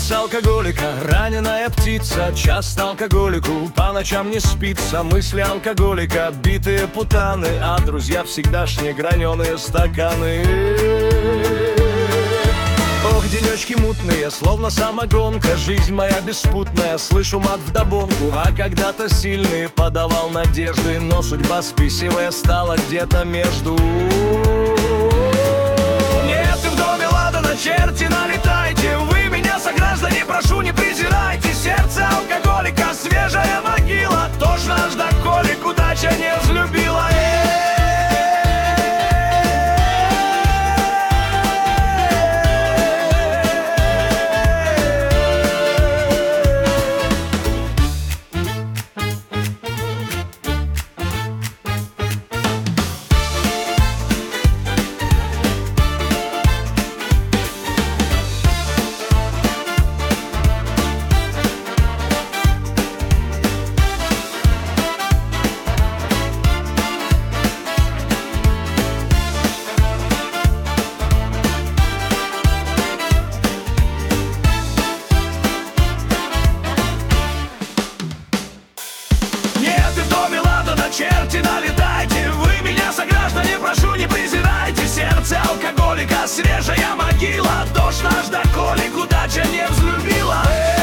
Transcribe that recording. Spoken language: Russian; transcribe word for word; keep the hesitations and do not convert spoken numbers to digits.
Сердце алкоголика, раненая птица. Часто алкоголику по ночам не спится. Мысли алкоголика, битые путаны, а друзья всегдашние граненые стаканы. Ох, денечки мутные, словно самогонка. Жизнь моя беспутная, слышу мат вдогонку. А когда-то сильный подавал надежды, но судьба спесивая стала где-то между. Нет, и в доме ладана, черти, налетайте. Вы меня, сограждане, прошу, не презирайте. Сердце алкоголика, свежая могила. Тошно аж до колик, удача не взлюбила. Черти, налетайте, вы меня, сограждане, прошу, не презирайте. Сердце алкоголика, свежая могила. Дождь наш до колик, удача не взлюбила.